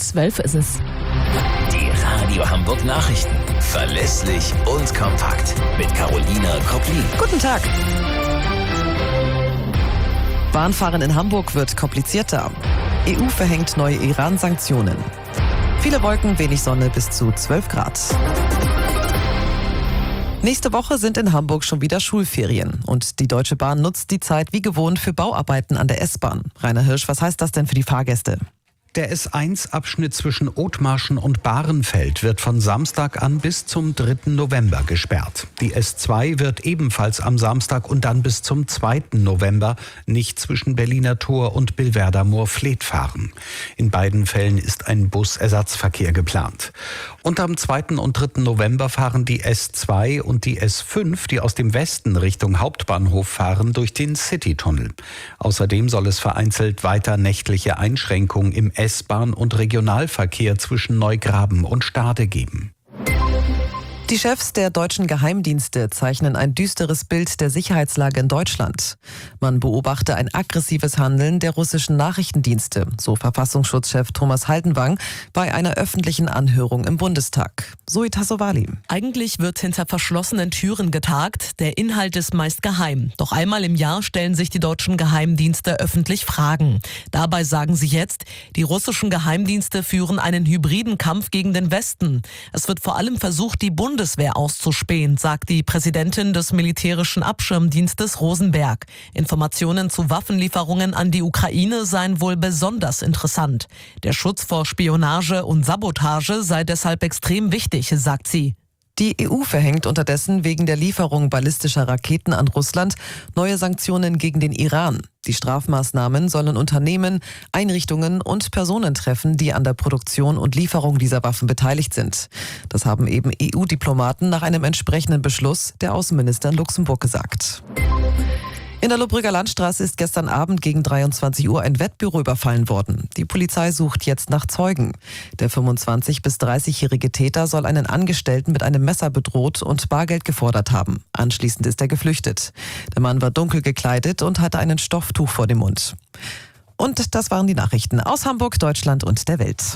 12 ist es. Die Radio Hamburg Nachrichten. Verlässlich und kompakt. Mit Carolina Kopplin. Guten Tag. Bahnfahren in Hamburg wird komplizierter. EU verhängt neue Iran-Sanktionen. Viele Wolken, wenig Sonne bis zu 12 Grad. Nächste Woche sind in Hamburg schon wieder Schulferien. Und die Deutsche Bahn nutzt die Zeit wie gewohnt für Bauarbeiten an der S-Bahn. Rainer Hirsch, was heißt das denn für die Fahrgäste? Der S1-Abschnitt zwischen Othmarschen und Bahrenfeld wird von Samstag an bis zum 3. November gesperrt. Die S2 wird ebenfalls am Samstag und dann bis zum 2. November nicht zwischen Berliner Tor und Billwerder-Moorfleet fahren. In beiden Fällen ist ein Busersatzverkehr geplant. Und am 2. und 3. November fahren die S2 und die S5, die aus dem Westen Richtung Hauptbahnhof fahren, durch den Citytunnel. Außerdem soll es vereinzelt weiter nächtliche Einschränkungen im S-Bahn- und Regionalverkehr zwischen Neugraben und Stade geben. Die Chefs der deutschen Geheimdienste zeichnen ein düsteres Bild der Sicherheitslage in Deutschland. Man beobachte ein aggressives Handeln der russischen Nachrichtendienste, so Verfassungsschutzchef Thomas Haldenwang bei einer öffentlichen Anhörung im Bundestag. Zoe Tassovali. Eigentlich wird hinter verschlossenen Türen getagt, der Inhalt ist meist geheim. Doch einmal im Jahr stellen sich die deutschen Geheimdienste öffentlich Fragen. Dabei sagen sie jetzt, die russischen Geheimdienste führen einen hybriden Kampf gegen den Westen. Es wird vor allem versucht, die Bundeswehr auszuspähen, sagt die Präsidentin des militärischen Abschirmdienstes Rosenberg. Informationen zu Waffenlieferungen an die Ukraine seien wohl besonders interessant. Der Schutz vor Spionage und Sabotage sei deshalb extrem wichtig, sagt sie. Die EU verhängt unterdessen wegen der Lieferung ballistischer Raketen an Russland neue Sanktionen gegen den Iran. Die Strafmaßnahmen sollen Unternehmen, Einrichtungen und Personen treffen, die an der Produktion und Lieferung dieser Waffen beteiligt sind. Das haben eben EU-Diplomaten nach einem entsprechenden Beschluss der Außenminister in Luxemburg gesagt. In der Lohbrügger Landstraße ist gestern Abend gegen 23 Uhr ein Wettbüro überfallen worden. Die Polizei sucht jetzt nach Zeugen. Der 25- bis 30-jährige Täter soll einen Angestellten mit einem Messer bedroht und Bargeld gefordert haben. Anschließend ist er geflüchtet. Der Mann war dunkel gekleidet und hatte ein Stofftuch vor dem Mund. Und das waren die Nachrichten aus Hamburg, Deutschland und der Welt.